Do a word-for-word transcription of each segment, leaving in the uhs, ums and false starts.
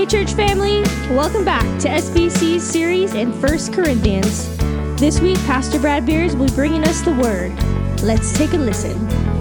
church family, welcome back to S B C's series in First Corinthians. This week, Pastor Brad Beers will be bringing us the Word. Let's take a listen.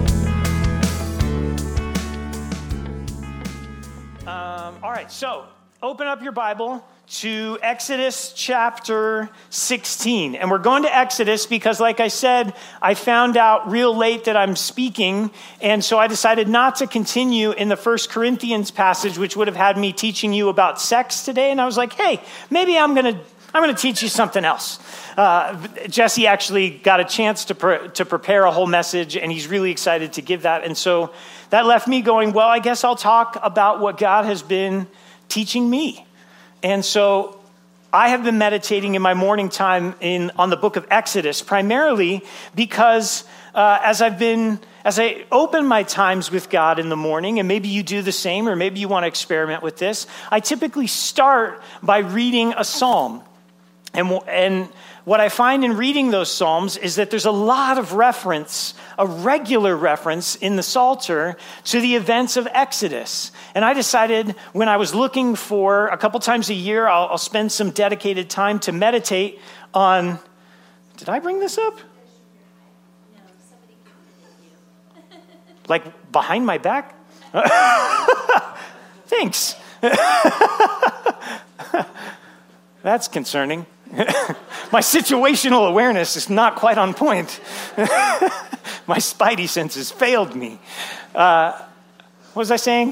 Um, all right, so open up your Bible to Exodus chapter sixteen. And we're going to Exodus because, like I said, I found out real late that I'm speaking, and so I decided not to continue in the First Corinthians passage, which would have had me teaching you about sex today. And I was like, hey, maybe I'm going to I'm going to teach you something else. Uh, Jesse actually got a chance to pre- to prepare a whole message, and he's really excited to give that. And so that left me going, well, I guess I'll talk about what God has been teaching me. And so I have been meditating in my morning time in on the book of Exodus, primarily because uh, as I've been, as I open my times with God in the morning, and maybe you do the same, or maybe you want to experiment with this, I typically start by reading a psalm. And, and what I find in reading those Psalms is that there's a lot of reference, a regular reference in the Psalter to the events of Exodus. And I decided when I was looking for, a couple times a year, I'll, I'll spend some dedicated time to meditate on, did I bring this up? No, somebody gave it you. Like behind my back? Thanks. That's concerning. My situational awareness is not quite on point. My spidey senses failed me. Uh, what was I saying?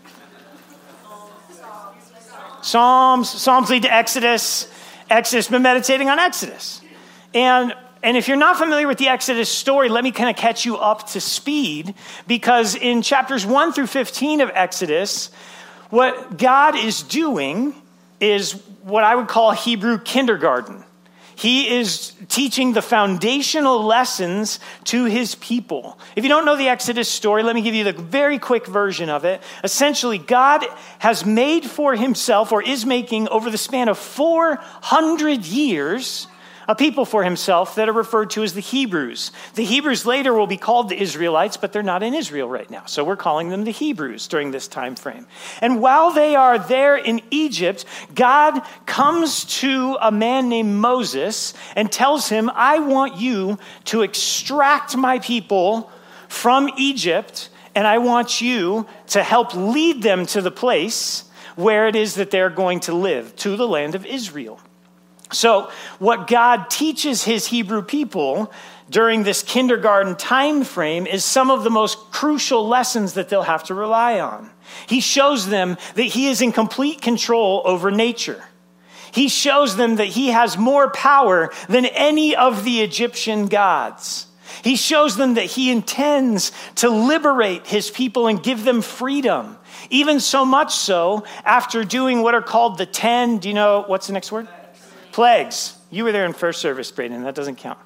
Psalms. Psalms lead to Exodus. Exodus, been meditating on Exodus. And And if you're not familiar with the Exodus story, let me kind of catch you up to speed, because in chapters one through fifteen of Exodus, what God is doing is what I would call Hebrew kindergarten. He is teaching the foundational lessons to his people. If you don't know the Exodus story, let me give you the very quick version of it. Essentially, God has made for himself, or is making over the span of four hundred years, a people for himself that are referred to as the Hebrews. The Hebrews later will be called the Israelites, but they're not in Israel right now. So we're calling them the Hebrews during this time frame. And while they are there in Egypt, God comes to a man named Moses and tells him, I want you to extract my people from Egypt, and I want you to help lead them to the place where it is that they're going to live, to the land of Israel. So what God teaches his Hebrew people during this kindergarten time frame is some of the most crucial lessons that they'll have to rely on. He shows them that he is in complete control over nature. He shows them that he has more power than any of the Egyptian gods. He shows them that he intends to liberate his people and give them freedom. Even so much so, after doing what are called the ten, do you know, what's the next word? Plagues. You were there in first service, Braden. That doesn't count.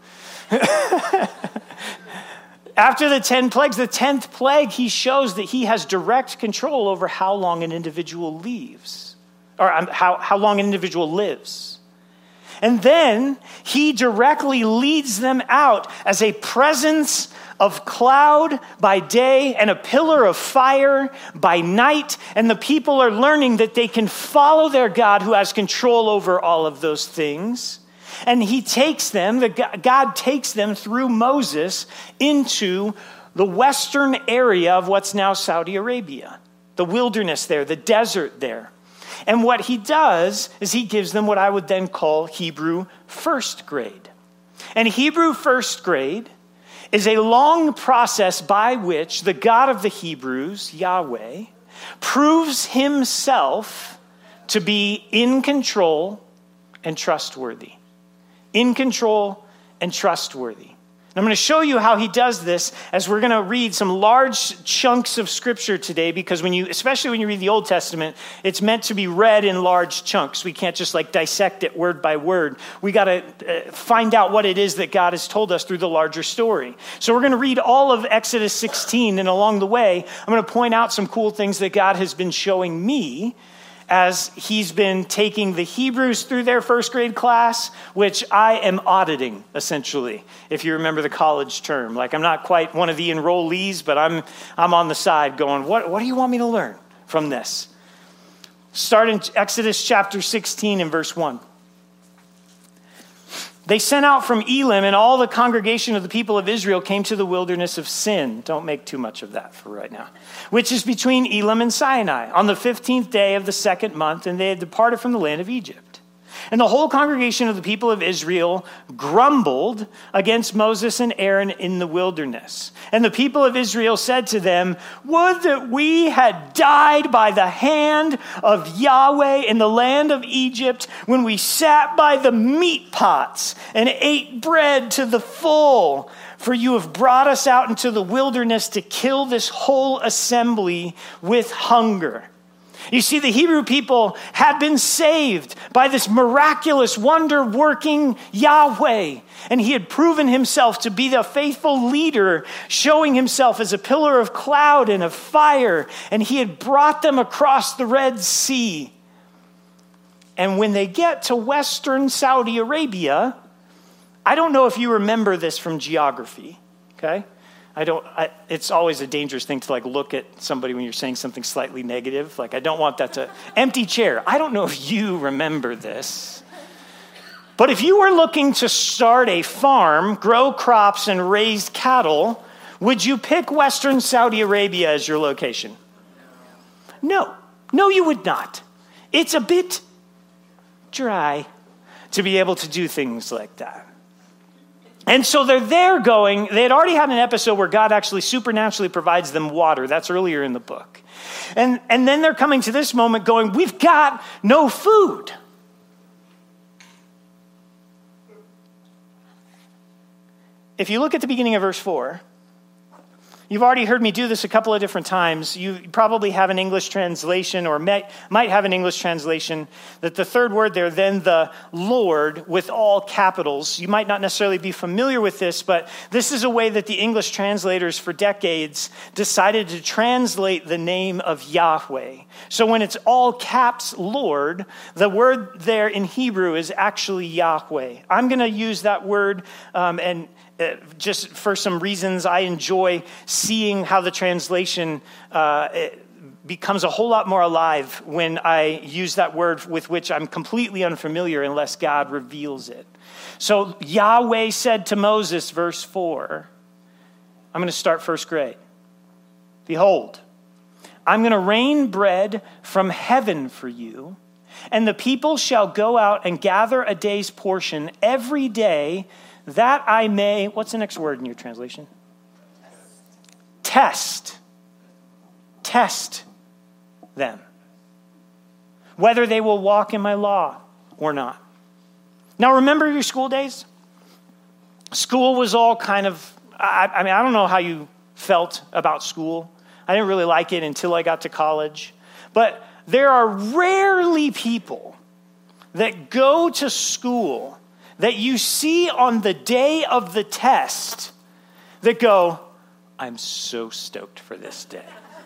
After the ten plagues, the tenth plague, he shows that he has direct control over how long an individual leaves, or how, how long an individual lives. And then he directly leads them out as a presence of cloud by day and a pillar of fire by night. And the people are learning that they can follow their God who has control over all of those things. And he takes them, the God takes them through Moses into the western area of what's now Saudi Arabia, the wilderness there, the desert there. And what he does is he gives them what I would then call Hebrew first grade. And Hebrew first grade is a long process by which the God of the Hebrews, Yahweh, proves himself to be in control and trustworthy. In control and trustworthy. And I'm going to show you how he does this as we're going to read some large chunks of scripture today, because when you, especially when you read the Old Testament, it's meant to be read in large chunks. We can't just like dissect it word by word. We got to uh, find out what it is that God has told us through the larger story. So we're going to read all of Exodus sixteen, and along the way, I'm going to point out some cool things that God has been showing me as he's been taking the Hebrews through their first grade class, which I am auditing, essentially, if you remember the college term. Like, I'm not quite one of the enrollees, but I'm I'm on the side going, what, what do you want me to learn from this? Start in Exodus chapter sixteen and verse one. They sent out from Elim, and all the congregation of the people of Israel came to the wilderness of Sin. Don't make too much of that for right now. Which is between Elim and Sinai, on the fifteenth day of the second month, and they had departed from the land of Egypt. And the whole congregation of the people of Israel grumbled against Moses and Aaron in the wilderness. And the people of Israel said to them, "Would that we had died by the hand of Yahweh in the land of Egypt, when we sat by the meat pots and ate bread to the full. For you have brought us out into the wilderness to kill this whole assembly with hunger." You see, the Hebrew people had been saved by this miraculous, wonder-working Yahweh. And he had proven himself to be the faithful leader, showing himself as a pillar of cloud and of fire. And he had brought them across the Red Sea. And when they get to Western Saudi Arabia, I don't know if you remember this from geography, okay? I don't, I, it's always a dangerous thing to like look at somebody when you're saying something slightly negative. Like, I don't want that to, empty chair. I don't know if you remember this. But if you were looking to start a farm, grow crops, and raise cattle, would you pick Western Saudi Arabia as your location? No. No, you would not. It's a bit dry to be able to do things like that. And so they're there going, they had already had an episode where God actually supernaturally provides them water. That's earlier in the book. And, and then they're coming to this moment going, we've got no food. If you look at the beginning of verse four, you've already heard me do this a couple of different times. You probably have an English translation or may, might have an English translation that the third word there, then the Lord with all capitals. You might not necessarily be familiar with this, but this is a way that the English translators for decades decided to translate the name of Yahweh. So when it's all caps Lord, the word there in Hebrew is actually Yahweh. I'm going to use that word um, and Uh, just for some reasons, I enjoy seeing how the translation uh, becomes a whole lot more alive when I use that word with which I'm completely unfamiliar unless God reveals it. So Yahweh said to Moses, verse four, I'm going to start first grade. Behold, I'm going to rain bread from heaven for you, and the people shall go out and gather a day's portion every day, that I may, what's the next word in your translation? Test. Test them. Whether they will walk in my law or not. Now remember your school days? School was all kind of, I, I mean, I don't know how you felt about school. I didn't really like it until I got to college. But there are rarely people that go to school that you see on the day of the test that go, I'm so stoked for this day.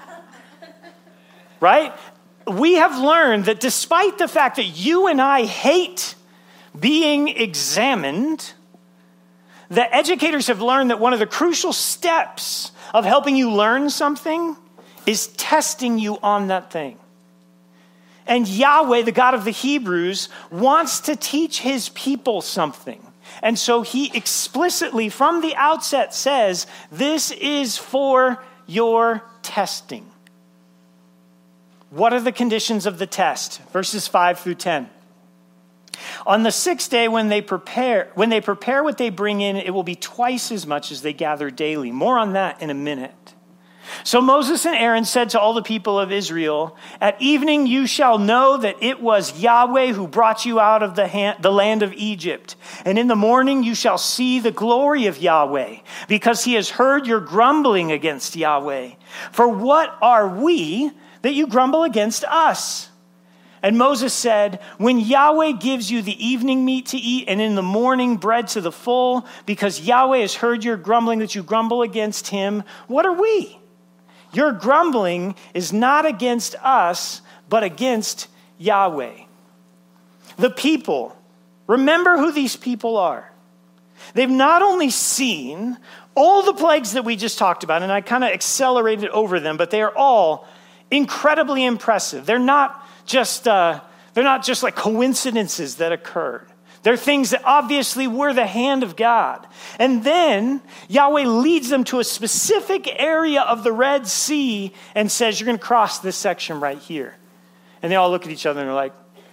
Right? We have learned that despite the fact that you and I hate being examined, that educators have learned that one of the crucial steps of helping you learn something is testing you on that thing. And Yahweh, the God of the Hebrews, wants to teach his people something. And so he explicitly from the outset says, this is for your testing. What are the conditions of the test? Verses five through ten. On the sixth day, when they prepare, when they prepare what they bring in, it will be twice as much as they gather daily. More on that in a minute. So Moses and Aaron said to all the people of Israel, at evening you shall know that it was Yahweh who brought you out of the, hand, the land of Egypt. And in the morning you shall see the glory of Yahweh, because he has heard your grumbling against Yahweh. For what are we that you grumble against us? And Moses said, when Yahweh gives you the evening meat to eat and in the morning bread to the full, because Yahweh has heard your grumbling that you grumble against him, what are we? Your grumbling is not against us, but against Yahweh. The people, remember who these people are. They've not only seen all the plagues that we just talked about, and I kind of accelerated over them, but they are all incredibly impressive. They're not just, uh, they're not just like coincidences that occurred. They're things that obviously were the hand of God. And then Yahweh leads them to a specific area of the Red Sea and says, you're going to cross this section right here. And they all look at each other and they're like,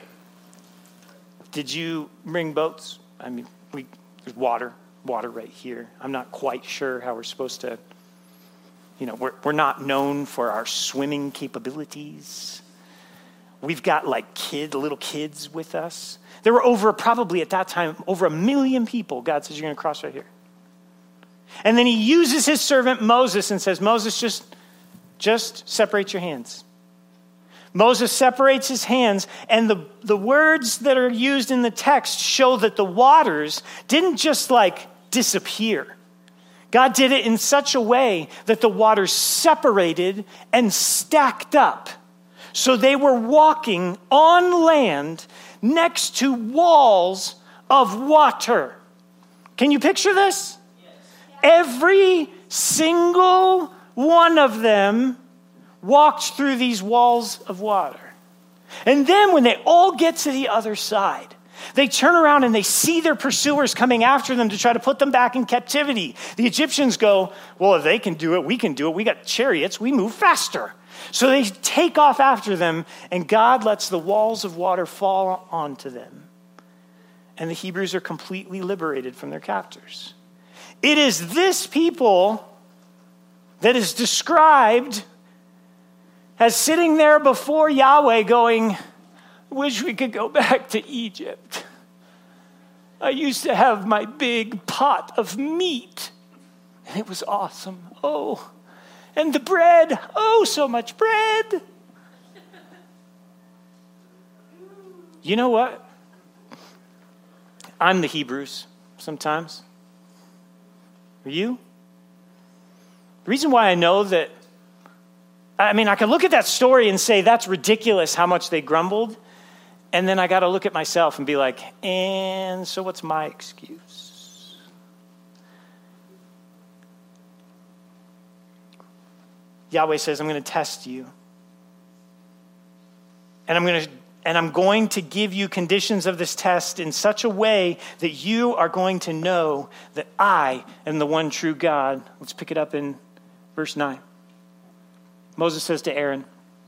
did you bring boats? I mean, we there's water, water right here. I'm not quite sure how we're supposed to, you know, we're, we're not known for our swimming capabilities. We've got like kid, little kids with us. There were over, probably at that time, over a million people. God says, you're going to cross right here. And then he uses his servant Moses and says, Moses, just, just separate your hands. Moses separates his hands, and the, the words that are used in the text show that the waters didn't just like disappear. God did it in such a way that the waters separated and stacked up. So they were walking on land next to walls of water. Can you picture this? Yes. Every single one of them walked through these walls of water. And then when they all get to the other side, they turn around and they see their pursuers coming after them to try to put them back in captivity. The Egyptians go, well, if they can do it, we can do it. We got chariots, we move faster. So they take off after them, and God lets the walls of water fall onto them. And the Hebrews are completely liberated from their captors. It is this people that is described as sitting there before Yahweh going, wish we could go back to Egypt. I used to have my big pot of meat, and it was awesome. Oh, and the bread, oh, so much bread. You know what? I'm the Hebrews sometimes. Are you? The reason why I know that, I mean, I can look at that story and say, that's ridiculous how much they grumbled. And then I got to look at myself and be like, and so what's my excuse? Yahweh says, I'm going to test you. And I'm going to and I'm going to give you conditions of this test in such a way that you are going to know that I am the one true God. Let's pick it up in verse nine. Moses says to Aaron,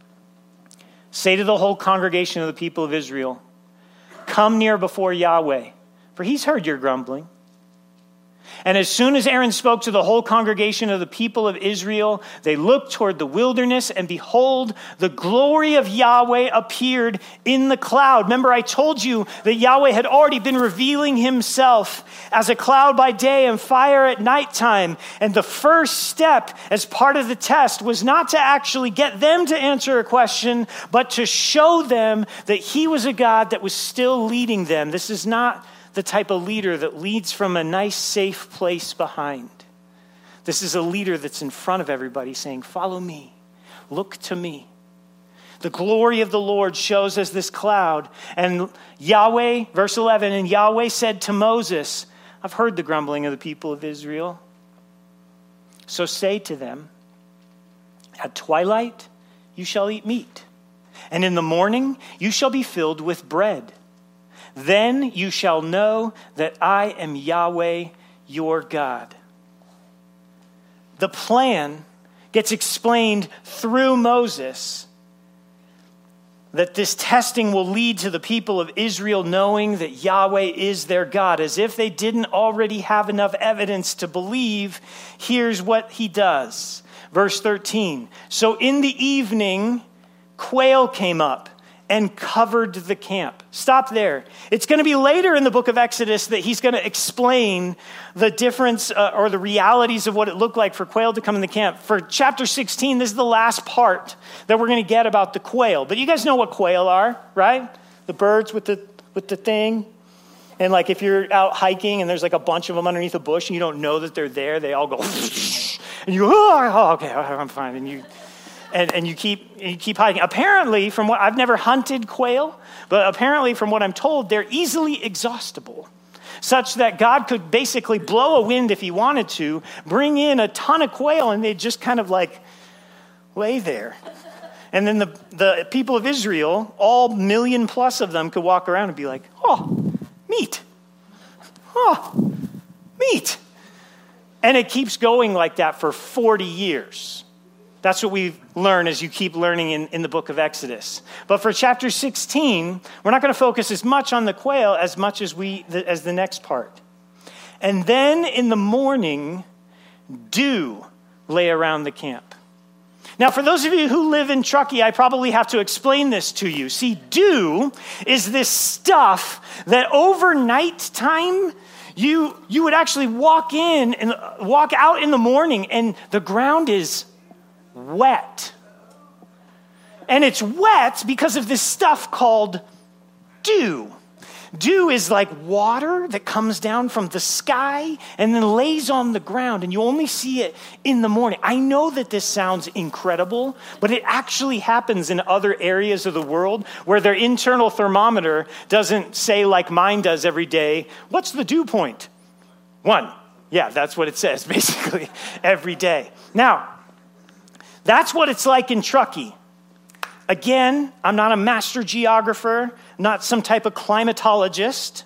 say to the whole congregation of the people of Israel, come near before Yahweh, for he's heard your grumbling. And as soon as Aaron spoke to the whole congregation of the people of Israel, they looked toward the wilderness, and behold, the glory of Yahweh appeared in the cloud. Remember, I told you that Yahweh had already been revealing himself as a cloud by day and fire at nighttime. And the first step as part of the test was not to actually get them to answer a question, but to show them that he was a God that was still leading them. This is not the type of leader that leads from a nice, safe place behind. This is a leader that's in front of everybody saying, follow me, look to me. The glory of the Lord shows as this cloud. And Yahweh, verse eleven, and Yahweh said to Moses, I've heard the grumbling of the people of Israel. So say to them, at twilight you shall eat meat, and in the morning you shall be filled with bread. Then you shall know that I am Yahweh, your God. The plan gets explained through Moses, that this testing will lead to the people of Israel knowing that Yahweh is their God. As if they didn't already have enough evidence to believe, here's what he does. Verse thirteen, so in the evening, quail came up and covered the camp. Stop there. It's going to be later in the book of Exodus that he's going to explain the difference uh, or the realities of what it looked like for quail to come in the camp. For chapter sixteen, this is the last part that we're going to get about the quail. But you guys know what quail are, right? The birds with the with the thing. And like if you're out hiking and there's like a bunch of them underneath a bush and you don't know that they're there, they all go, and you go, oh, okay, I'm fine. And you... And, and you keep you keep hiking. Apparently, from what I've never hunted quail, but apparently from what I'm told, they're easily exhaustible, such that God could basically blow a wind if he wanted to, bring in a ton of quail, and they'd just kind of like lay there. And then the, the people of Israel, all million plus of them, could walk around and be like, oh, meat. Oh, meat. And it keeps going like that for forty years. That's what we learn as you keep learning in, in the book of Exodus. But for chapter sixteen, we're not going to focus as much on the quail as much as we as the next part. And then in the morning, dew lay around the camp. Now, for those of you who live in Truckee, I probably have to explain this to you. See, dew is this stuff that overnight time, you, you would actually walk in and walk out in the morning and the ground is wet. And it's wet because of this stuff called dew. Dew is like water that comes down from the sky and then lays on the ground, and you only see it in the morning. I know that this sounds incredible, but it actually happens in other areas of the world where their internal thermometer doesn't say like mine does every day, what's the dew point? One. Yeah, that's what it says basically every day. Now, that's what it's like in Truckee. Again, I'm not a master geographer, not some type of climatologist.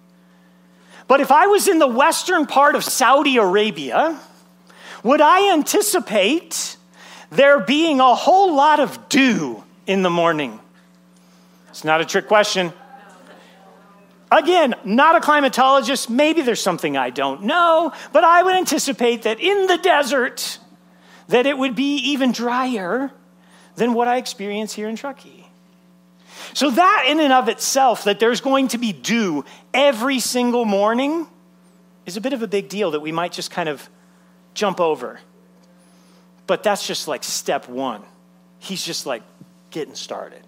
But if I was in the western part of Saudi Arabia, would I anticipate there being a whole lot of dew in the morning? It's not a trick question. Again, not a climatologist. Maybe there's something I don't know, but I would anticipate that in the desert, that it would be even drier than what I experience here in Truckee. So that in and of itself, that there's going to be dew every single morning, is a bit of a big deal that we might just kind of jump over. But that's just like step one. He's just like getting started.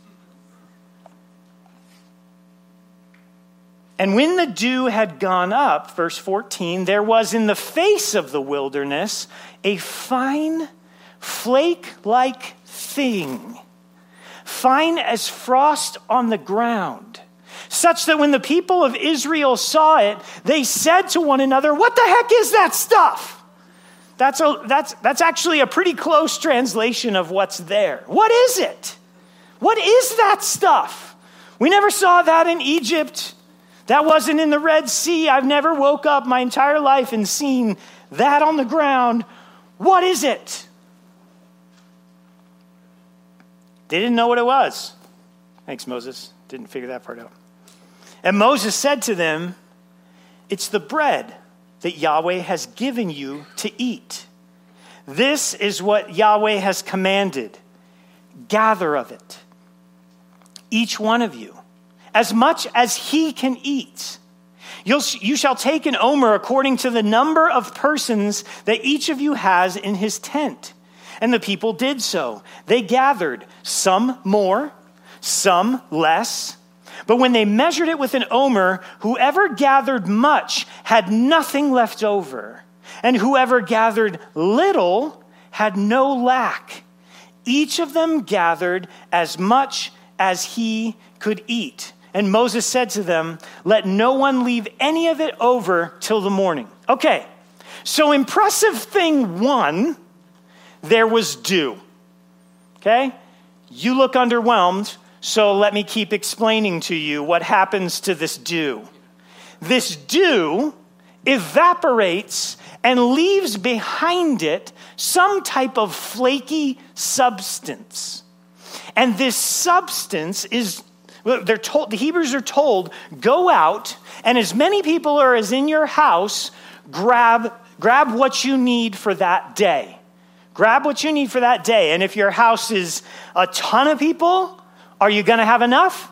And when the dew had gone up, verse fourteen, there was in the face of the wilderness a fine, flake-like thing, fine as frost on the ground, such that when the people of Israel saw it, they said to one another, what the heck is that stuff? That's, a, that's, that's actually a pretty close translation of what's there. What is it? What is that stuff? We never saw that in Egypt. That wasn't in the Red Sea. I've never woke up my entire life and seen that on the ground. What is it? They didn't know what it was. Thanks, Moses. Didn't figure that part out. And Moses said to them, it's the bread that Yahweh has given you to eat. This is what Yahweh has commanded. Gather of it, each one of you, as much as he can eat. You'll, you shall take an omer according to the number of persons that each of you has in his tent. And the people did so. They gathered, some more, some less. But when they measured it with an omer, whoever gathered much had nothing left over. And whoever gathered little had no lack. Each of them gathered as much as he could eat. And Moses said to them, let no one leave any of it over till the morning. Okay, so impressive thing one, there was dew. Okay? You look underwhelmed, so let me keep explaining to you what happens to this dew. This dew evaporates and leaves behind it some type of flaky substance. And this substance is, they're told, the Hebrews are told, go out and as many people are as in your house, grab, grab what you need for that day. Grab what you need for that day. And if your house is a ton of people, are you going to have enough?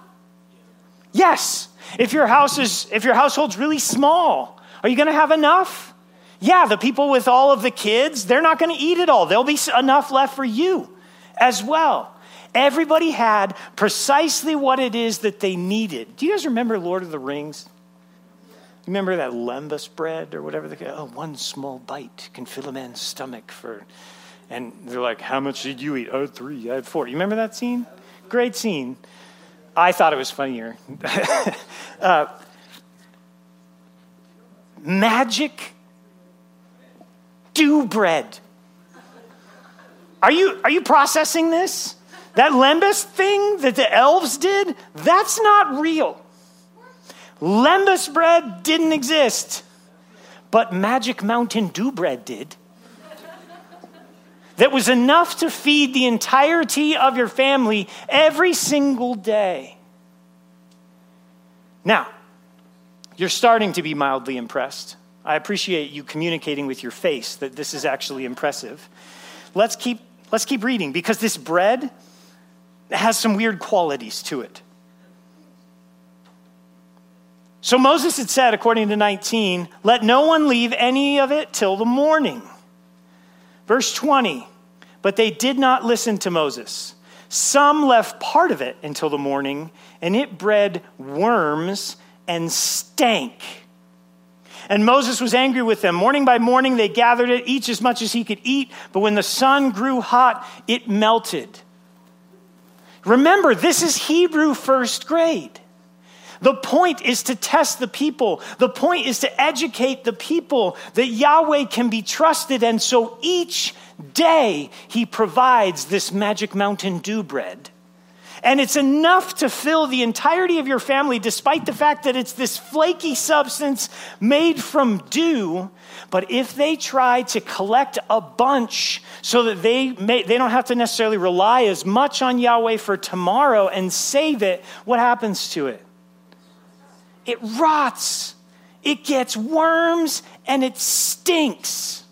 Yes. If your house is, if your household's really small, are you going to have enough? Yeah, the people with all of the kids, they're not going to eat it all. There'll be enough left for you as well. Everybody had precisely what it is that they needed. Do you guys remember Lord of the Rings? Remember that lembas bread or whatever? They, oh, one small bite can fill a man's stomach for... And they're like, how much did you eat? Oh, three. I had four. You remember that scene? Great scene. I thought it was funnier. uh, magic dew bread. Are you, are you processing this? That Lembas thing that the elves did, that's not real. Lembas bread didn't exist, but Magic Mountain Dew bread did. That was enough to feed the entirety of your family every single day. Now, you're starting to be mildly impressed. I appreciate you communicating with your face that this is actually impressive. Let's keep, let's keep reading, because this bread has some weird qualities to it. So Moses had said, according to nineteen, let no one leave any of it till the morning. Verse twenty, but they did not listen to Moses. Some left part of it until the morning, and it bred worms and stank. And Moses was angry with them. Morning by morning they gathered it, each as much as he could eat, but when the sun grew hot, it melted. Remember, this is Hebrew first grade. The point is to test the people. The point is to educate the people that Yahweh can be trusted. And so each day he provides this Magic Mountain Dew bread. And it's enough to fill the entirety of your family, despite the fact that it's this flaky substance made from dew. But if they try to collect a bunch so that they may, they don't have to necessarily rely as much on Yahweh for tomorrow and save it, what happens to it? It rots, it gets worms, and it stinks.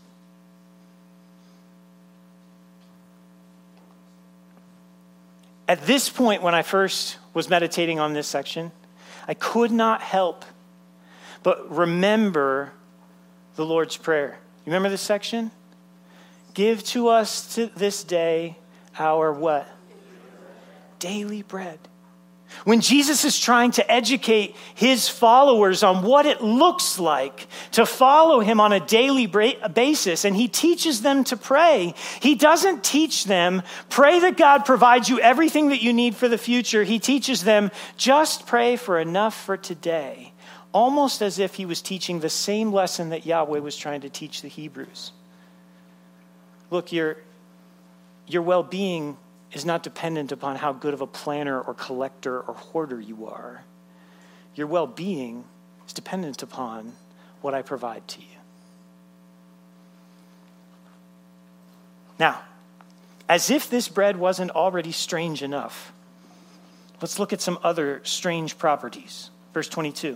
At this point, when I first was meditating on this section, I could not help but remember the Lord's Prayer. You remember this section? Give to us to this day our what? Daily bread. When Jesus is trying to educate his followers on what it looks like to follow him on a daily basis, and he teaches them to pray, he doesn't teach them, pray that God provides you everything that you need for the future. He teaches them, just pray for enough for today, almost as if he was teaching the same lesson that Yahweh was trying to teach the Hebrews. Look, your, your well-being is not dependent upon how good of a planner or collector or hoarder you are. Your well-being is dependent upon what I provide to you. Now, as if this bread wasn't already strange enough, let's look at some other strange properties. Verse twenty-two.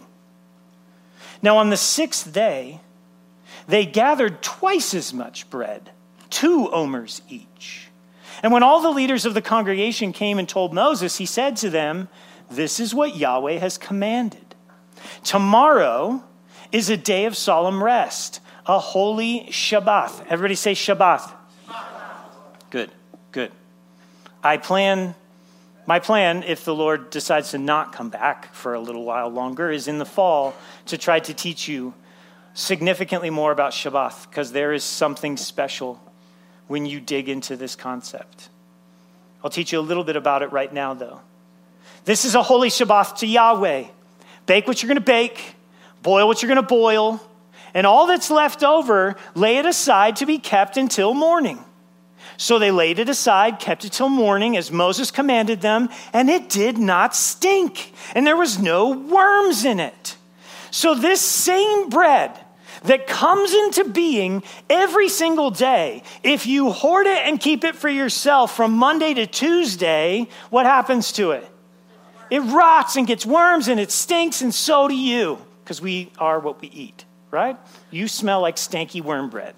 Now on the sixth day, they gathered twice as much bread, two omers each. And when all the leaders of the congregation came and told Moses, he said to them, this is what Yahweh has commanded. Tomorrow is a day of solemn rest, a holy Shabbat. Everybody say Shabbat. Shabbat. Good, good. I plan, my plan, if the Lord decides to not come back for a little while longer, is in the fall to try to teach you significantly more about Shabbat, because there is something special when you dig into this concept. I'll teach you a little bit about it right now, though. This is a holy Shabbat to Yahweh. Bake what you're going to bake, boil what you're going to boil, and all that's left over, lay it aside to be kept until morning. So they laid it aside, kept it till morning, as Moses commanded them, and it did not stink, and there was no worms in it. So this same bread that comes into being every single day, if you hoard it and keep it for yourself from Monday to Tuesday, what happens to it? It rots and gets worms and it stinks, and so do you, because we are what we eat, right? You smell like stanky worm bread.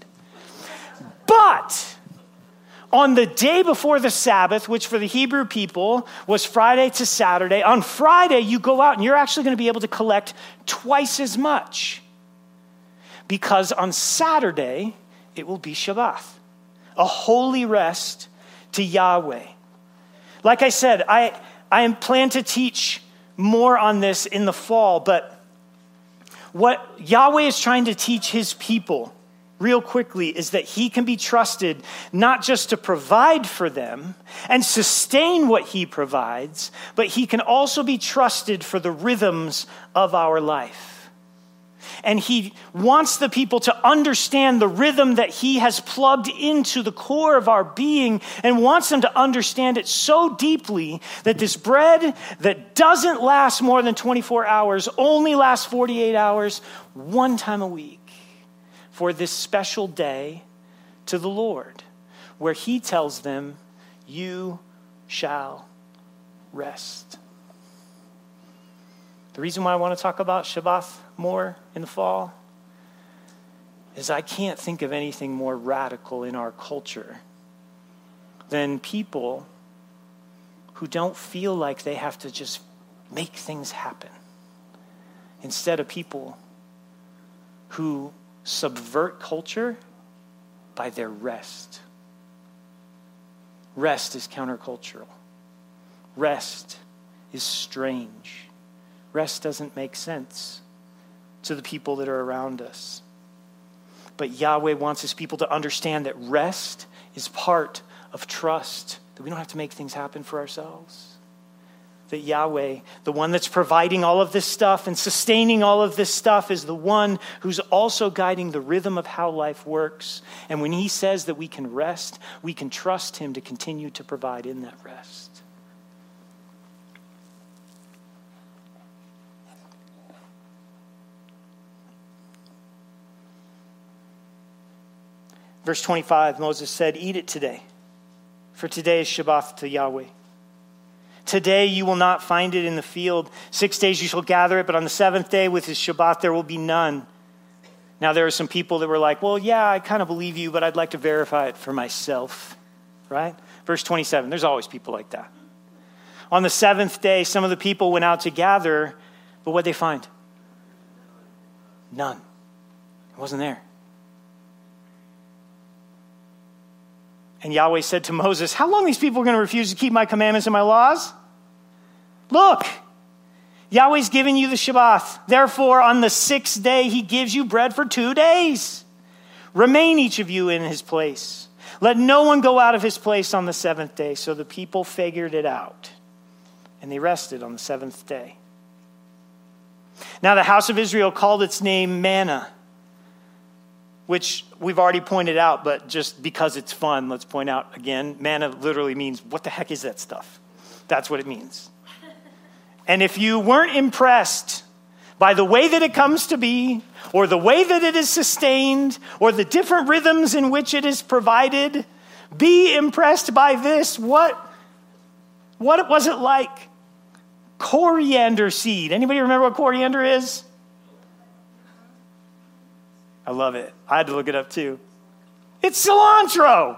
But on the day before the Sabbath, which for the Hebrew people was Friday to Saturday, on Friday you go out and you're actually going to be able to collect twice as much. Because on Saturday, it will be Shabbat, a holy rest to Yahweh. Like I said, I, I plan to teach more on this in the fall, but what Yahweh is trying to teach his people real quickly is that he can be trusted not just to provide for them and sustain what he provides, but he can also be trusted for the rhythms of our life. And he wants the people to understand the rhythm that he has plugged into the core of our being, and wants them to understand it so deeply that this bread that doesn't last more than twenty-four hours only lasts forty-eight hours one time a week for this special day to the Lord, where he tells them, you shall rest. The reason why I want to talk about Shabbat more in the fall is I can't think of anything more radical in our culture than people who don't feel like they have to just make things happen, instead of people who subvert culture by their rest. Rest is countercultural. Rest is strange. Rest doesn't make sense to the people that are around us. But Yahweh wants his people to understand that rest is part of trust, that we don't have to make things happen for ourselves. That Yahweh, the one that's providing all of this stuff and sustaining all of this stuff, is the one who's also guiding the rhythm of how life works. And when he says that we can rest, we can trust him to continue to provide in that rest. Verse twenty-five, Moses said, eat it today, for today is Shabbat to Yahweh. Today you will not find it in the field. Six days you shall gather it, but on the seventh day with his Shabbat there will be none. Now there are some people that were like, well, yeah, I kind of believe you, but I'd like to verify it for myself, right? Verse twenty-seven, there's always people like that. On the seventh day, some of the people went out to gather, but what'd they find? None. It wasn't there. And Yahweh said to Moses, how long are these people going to refuse to keep my commandments and my laws? Look, Yahweh's given you the Shabbat. Therefore, on the sixth day, he gives you bread for two days. Remain each of you in his place. Let no one go out of his place on the seventh day. So the people figured it out, and they rested on the seventh day. Now the house of Israel called its name manna, which we've already pointed out, but just because it's fun, let's point out again. Manna literally means, what the heck is that stuff? That's what it means. And if you weren't impressed by the way that it comes to be, or the way that it is sustained, or the different rhythms in which it is provided, be impressed by this. What, what was it like? Coriander seed. Anybody remember what coriander is? I love it. I had to look it up too. It's cilantro.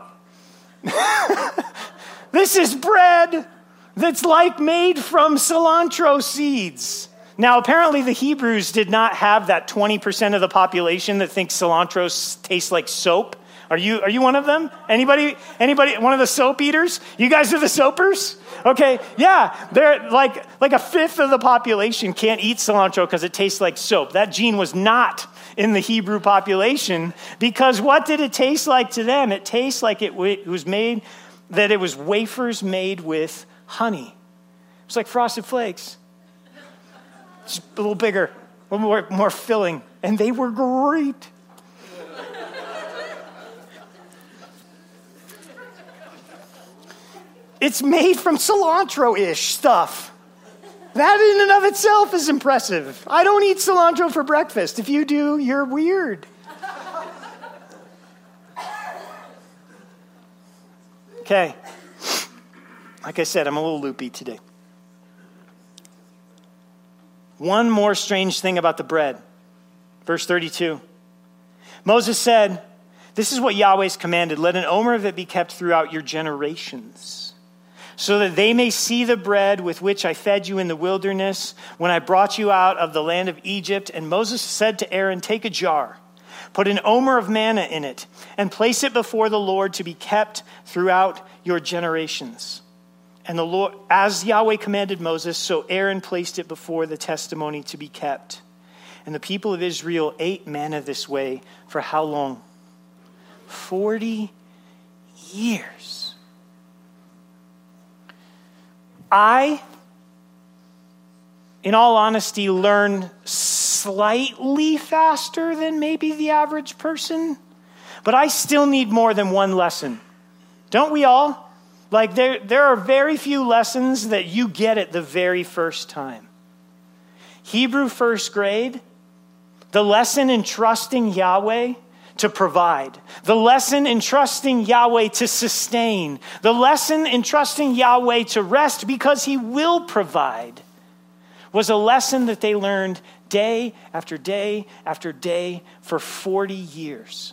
This is bread that's like made from cilantro seeds. Now, apparently the Hebrews did not have that twenty percent of the population that thinks cilantro tastes like soap. Are you are you one of them? Anybody anybody one of the soap eaters? You guys are the soapers? Okay, yeah. They're like like a fifth of the population can't eat cilantro because it tastes like soap. That gene was not in the Hebrew population, because what did it taste like to them? It tastes like it, w- it was made, that it was wafers made with honey. It's like Frosted Flakes. Just a little bigger, a little more, more filling. And they were great. It's made from cilantro-ish stuff. That in and of itself is impressive. I don't eat cilantro for breakfast. If you do, you're weird. Okay. Like I said, I'm a little loopy today. One more strange thing about the bread. Verse thirty-two. Moses said, this is what Yahweh's commanded. Let an omer of it be kept throughout your generations, so that they may see the bread with which I fed you in the wilderness when I brought you out of the land of Egypt. And Moses said to Aaron, take a jar, put an omer of manna in it, and place it before the Lord to be kept throughout your generations. And the Lord, as Yahweh commanded Moses, so Aaron placed it before the testimony to be kept. And the people of Israel ate manna this way for how long? Forty years. I, in all honesty, learned slightly faster than maybe the average person, but I still need more than one lesson. Don't we all? Like there, there are very few lessons that you get it the very first time. Hebrew first grade, the lesson in trusting Yahweh to provide, the lesson in trusting Yahweh to sustain, the lesson in trusting Yahweh to rest because he will provide, was a lesson that they learned day after day after day for forty years.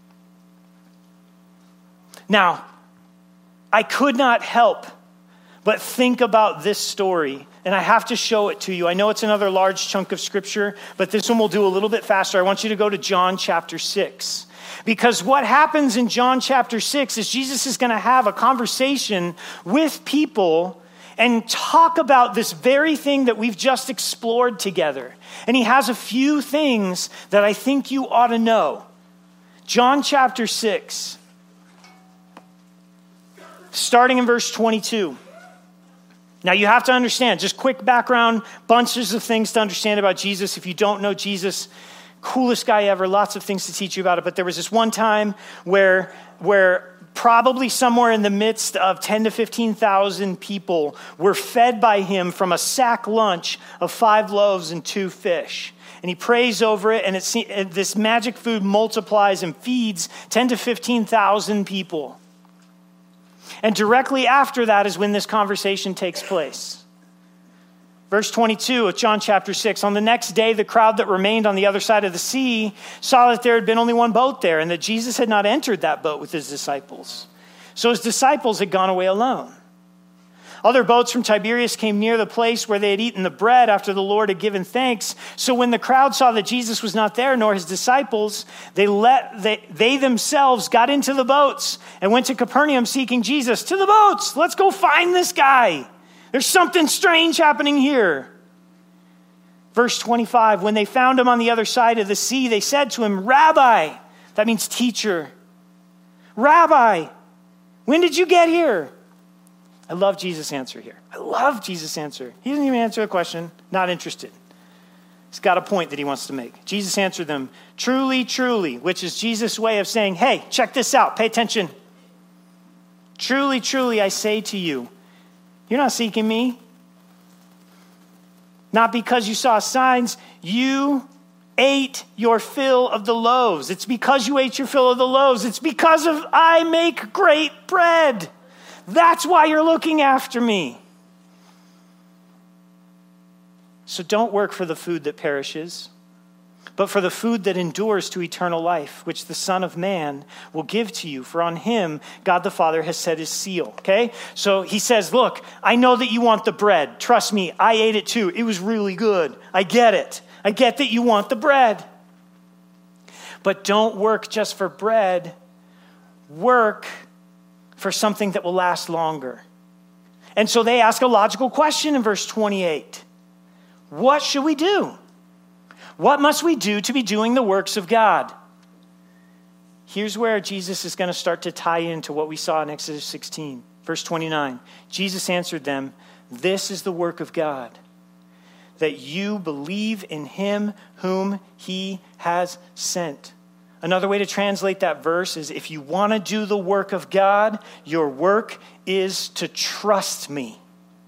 Now, I could not help but think about this story, and I have to show it to you. I know it's another large chunk of scripture, but this one we'll do a little bit faster. I want you to go to John chapter six. Because what happens in John chapter six is Jesus is going to have a conversation with people and talk about this very thing that we've just explored together. And he has a few things that I think you ought to know. John chapter six, starting in verse twenty-two. Now you have to understand, just quick background, bunches of things to understand about Jesus. If you don't know Jesus, coolest guy ever, lots of things to teach you about it. But there was this one time where, where probably somewhere in the midst of ten to fifteen thousand people were fed by him from a sack lunch of five loaves and two fish. And he prays over it, and it's, this magic food multiplies and feeds ten to fifteen thousand people. And directly after that is when this conversation takes place. Verse twenty-two of John chapter six, on the next day, the crowd that remained on the other side of the sea saw that there had been only one boat there and that Jesus had not entered that boat with his disciples. So his disciples had gone away alone. Other boats from Tiberias came near the place where they had eaten the bread after the Lord had given thanks. So when the crowd saw that Jesus was not there, nor his disciples, they let they, they themselves got into the boats and went to Capernaum seeking Jesus. To the boats, let's go find this guy. There's something strange happening here. Verse twenty-five, when they found him on the other side of the sea, they said to him, Rabbi, that means teacher. Rabbi, when did you get here? I love Jesus' answer here. I love Jesus' answer. He doesn't even answer the question, not interested. He's got a point that he wants to make. Jesus answered them, truly, truly, which is Jesus' way of saying, hey, check this out, pay attention. Truly, truly, I say to you, you're not seeking me. Not because you saw signs, you ate your fill of the loaves. It's because you ate your fill of the loaves. It's because of I make great bread. That's why you're looking after me. So don't work for the food that perishes, but for the food that endures to eternal life, which the Son of Man will give to you. For on him, God the Father has set his seal. Okay? So he says, look, I know that you want the bread. Trust me, I ate it too. It was really good. I get it. I get that you want the bread. But don't work just for bread. Work for something that will last longer. And so they ask a logical question in verse twenty-eight. What should we do? What must we do to be doing the works of God? Here's where Jesus is going to start to tie into what we saw in Exodus sixteen. Verse twenty-nine. Jesus answered them, this is the work of God, that you believe in him whom he has sent. Another way to translate that verse is if you want to do the work of God, your work is to trust me.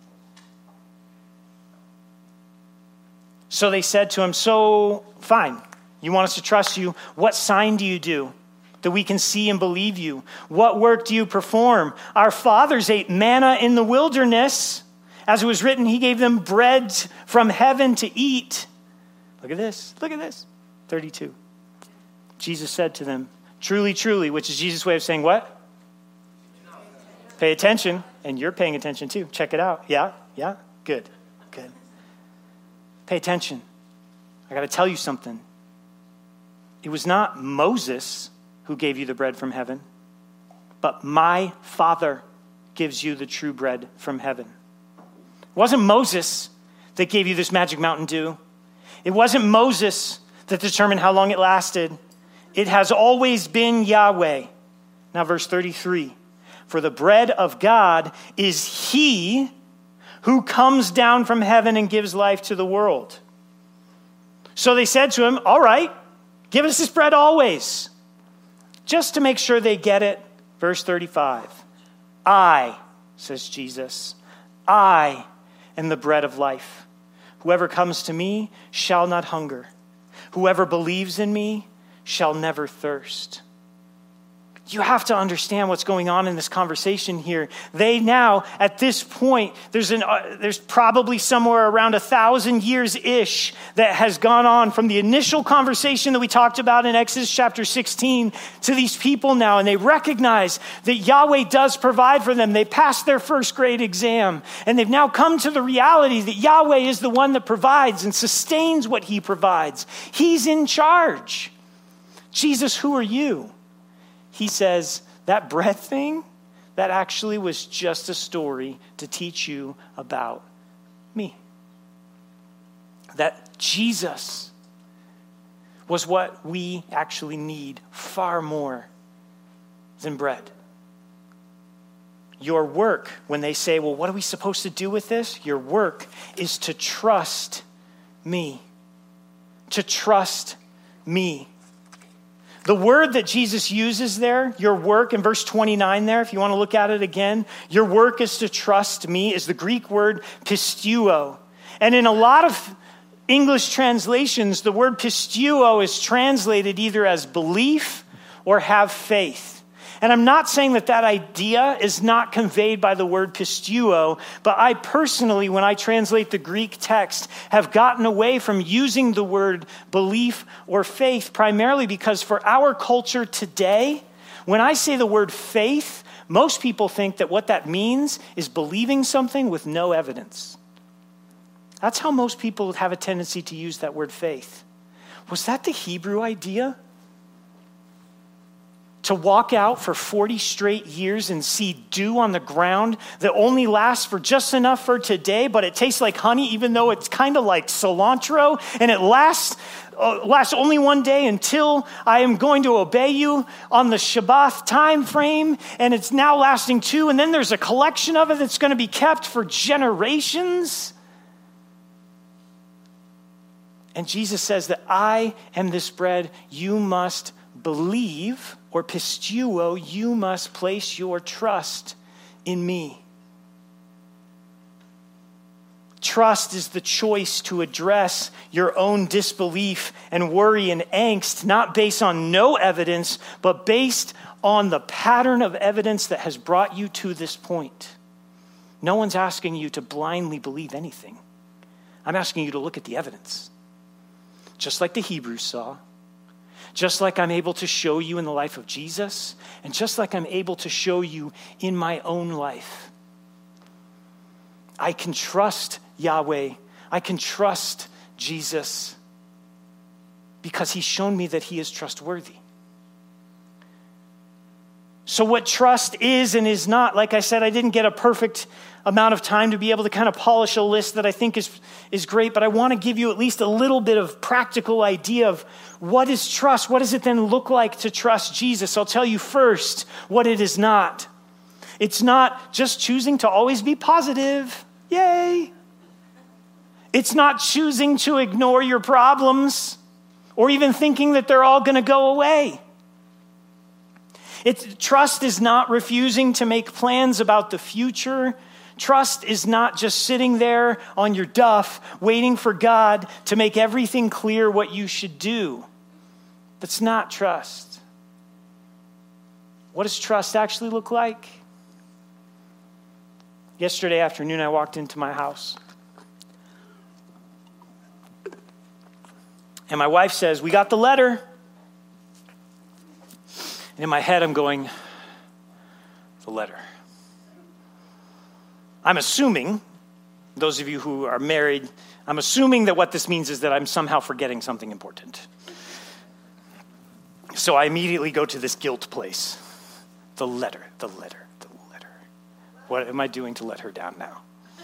So they said to him, so fine, you want us to trust you. What sign do you do that we can see and believe you? What work do you perform? Our fathers ate manna in the wilderness. As it was written, he gave them bread from heaven to eat. Look at this, look at this, thirty-two. Jesus said to them, truly, truly, which is Jesus' way of saying what? Pay attention, and you're paying attention too. Check it out. Yeah, yeah, good, good. Pay attention. I got to tell you something. It was not Moses who gave you the bread from heaven, but my Father gives you the true bread from heaven. It wasn't Moses that gave you this magic Mountain Dew. It wasn't Moses that determined how long it lasted. It has always been Yahweh. Now verse thirty-three. For the bread of God is he who comes down from heaven and gives life to the world. So they said to him, all right, give us this bread always. Just to make sure they get it, verse thirty-five. I, says Jesus, I am the bread of life. Whoever comes to me shall not hunger. Whoever believes in me shall never thirst. You have to understand what's going on in this conversation here. They now, at this point, there's an uh, there's probably somewhere around a thousand years-ish that has gone on from the initial conversation that we talked about in Exodus chapter sixteen to these people now, and they recognize that Yahweh does provide for them. They passed their first grade exam, and they've now come to the reality that Yahweh is the one that provides and sustains what he provides. He's in charge. Jesus, who are you? He says, that bread thing, that actually was just a story to teach you about me. That Jesus was what we actually need far more than bread. Your work, when they say, well, what are we supposed to do with this? Your work is to trust me. To trust me. The word that Jesus uses there, your work, in verse twenty-nine there, if you want to look at it again, your work is to trust me, is the Greek word pisteuo. And in a lot of English translations, the word pisteuo is translated either as belief or have faith. And I'm not saying that that idea is not conveyed by the word pisteuo, but I personally, when I translate the Greek text, have gotten away from using the word belief or faith, primarily because for our culture today, when I say the word faith, most people think that what that means is believing something with no evidence. That's how most people have a tendency to use that word faith. Was that the Hebrew idea? To walk out for forty straight years and see dew on the ground that only lasts for just enough for today, but it tastes like honey, even though it's kind of like cilantro, and it lasts uh, lasts only one day until I am going to obey you on the Shabbat time frame, and it's now lasting two, and then there's a collection of it that's going to be kept for generations. And Jesus says that I am this bread. You must believe, or pisteuo, you must place your trust in me. Trust is the choice to address your own disbelief and worry and angst, not based on no evidence, but based on the pattern of evidence that has brought you to this point. No one's asking you to blindly believe anything. I'm asking you to look at the evidence. Just like the Hebrews saw, just like I'm able to show you in the life of Jesus, and just like I'm able to show you in my own life. I can trust Yahweh. I can trust Jesus because he's shown me that he is trustworthy. So what trust is and is not, like I said, I didn't get a perfect amount of time to be able to kind of polish a list that I think is, is great, but I want to give you at least a little bit of practical idea of what is trust? What does it then look like to trust Jesus? I'll tell you first what it is not. It's not just choosing to always be positive. Yay. It's not choosing to ignore your problems or even thinking that they're all going to go away. It's, trust is not refusing to make plans about the future. Trust is not just sitting there on your duff waiting for God to make everything clear what you should do. That's not trust. What does trust actually look like? Yesterday afternoon, I walked into my house. And my wife says, "We got the letter." And in my head, I'm going, the letter. I'm assuming, those of you who are married, I'm assuming that what this means is that I'm somehow forgetting something important. So I immediately go to this guilt place. The letter, the letter, the letter. What am I doing to let her down now?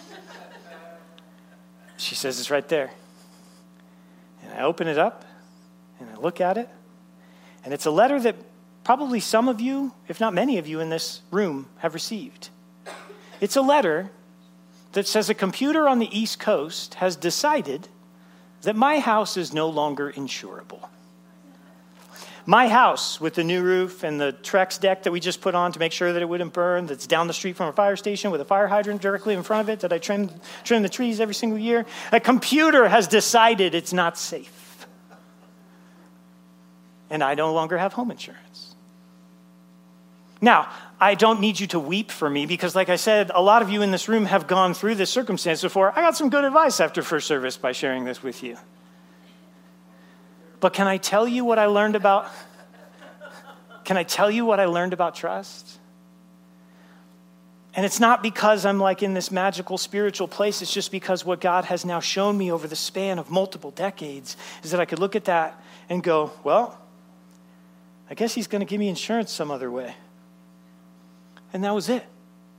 She says it's right there. And I open it up, and I look at it, and it's a letter that probably some of you, if not many of you in this room, have received. It's a letter that says a computer on the East Coast has decided that my house is no longer insurable. My house with the new roof and the Trex deck that we just put on to make sure that it wouldn't burn, that's down the street from a fire station with a fire hydrant directly in front of it that I trim, trim the trees every single year. A computer has decided it's not safe. And I no longer have home insurance. Now, I don't need you to weep for me because, like I said, a lot of you in this room have gone through this circumstance before. I got some good advice after first service by sharing this with you. But can I tell you what I learned about, can I tell you what I learned about trust? And it's not because I'm like in this magical spiritual place. It's just because what God has now shown me over the span of multiple decades is that I could look at that and go, well, I guess he's going to give me insurance some other way. And that was it.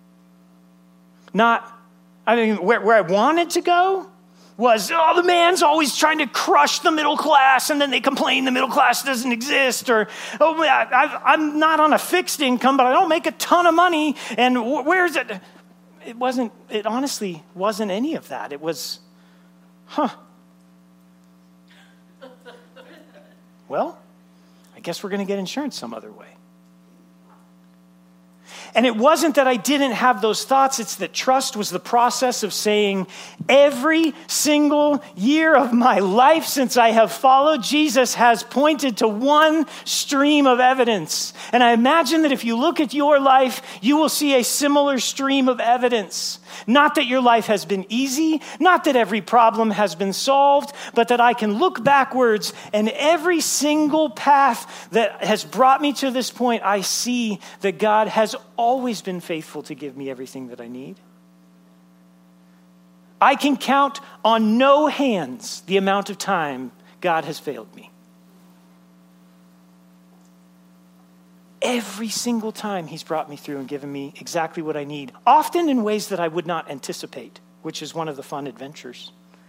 Not, I mean, where, where I wanted to go was, oh, the man's always trying to crush the middle class, and then they complain the middle class doesn't exist, or, oh, I, I'm not on a fixed income, but I don't make a ton of money, and where's it? It wasn't, it honestly wasn't any of that. It was, huh. Well, I guess we're going to get insurance some other way. And it wasn't that I didn't have those thoughts. It's that trust was the process of saying, every single year of my life since I have followed Jesus has pointed to one stream of evidence. And I imagine that if you look at your life, you will see a similar stream of evidence. Not that your life has been easy, not that every problem has been solved, but that I can look backwards and every single path that has brought me to this point, I see that God has always been faithful to give me everything that I need. I can count on no hands the amount of time God has failed me. Every single time he's brought me through and given me exactly what I need, often in ways that I would not anticipate, which is one of the fun adventures.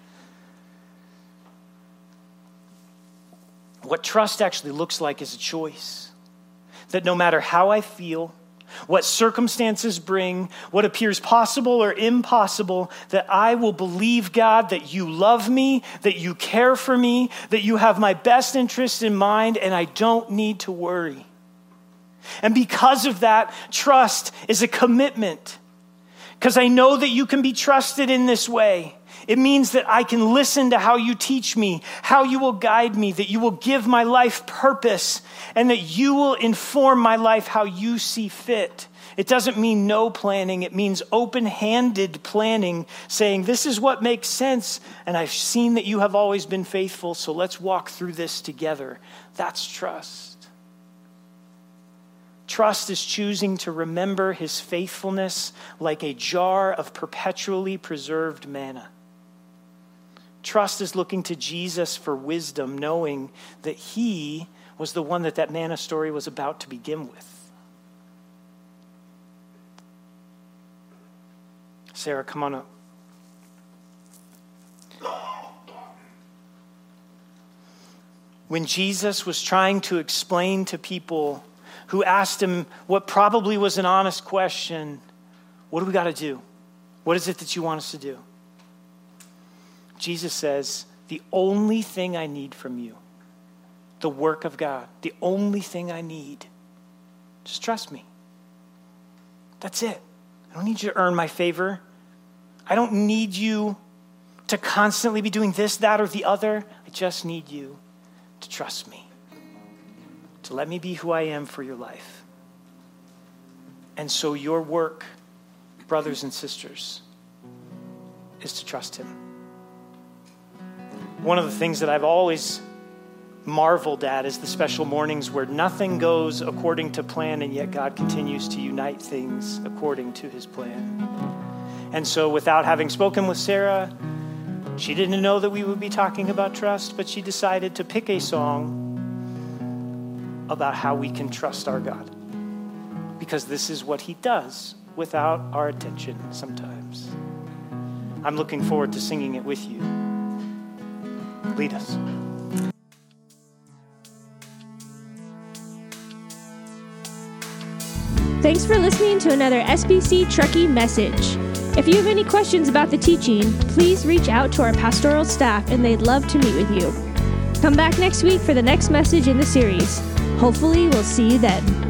What trust actually looks like is a choice. That no matter how I feel, what circumstances bring, what appears possible or impossible, that I will believe, God, that you love me, that you care for me, that you have my best interest in mind, and I don't need to worry. And because of that, trust is a commitment. Because I know that you can be trusted in this way. It means that I can listen to how you teach me, how you will guide me, that you will give my life purpose, and that you will inform my life how you see fit. It doesn't mean no planning. It means open-handed planning, saying, this is what makes sense, and I've seen that you have always been faithful, so let's walk through this together. That's trust. Trust is choosing to remember his faithfulness like a jar of perpetually preserved manna. Trust is looking to Jesus for wisdom, knowing that he was the one that that manna story was about to begin with. Sarah, come on up. When Jesus was trying to explain to people who asked him what probably was an honest question, what do we got to do? What is it that you want us to do? Jesus says, the only thing I need from you, the work of God, the only thing I need, just trust me. That's it. I don't need you to earn my favor. I don't need you to constantly be doing this, that, or the other. I just need you to trust me. To let me be who I am for your life. And so your work, brothers and sisters, is to trust him. One of the things that I've always marveled at is the special mornings where nothing goes according to plan, and yet God continues to unite things according to his plan. And so without having spoken with Sarah, she didn't know that we would be talking about trust, but she decided to pick a song about how we can trust our God. Because this is what he does without our attention sometimes. I'm looking forward to singing it with you. Lead us. Thanks for listening to another S B C Truckee message. If you have any questions about the teaching, please reach out to our pastoral staff and they'd love to meet with you. Come back next week for the next message in the series. Hopefully, we'll see you then.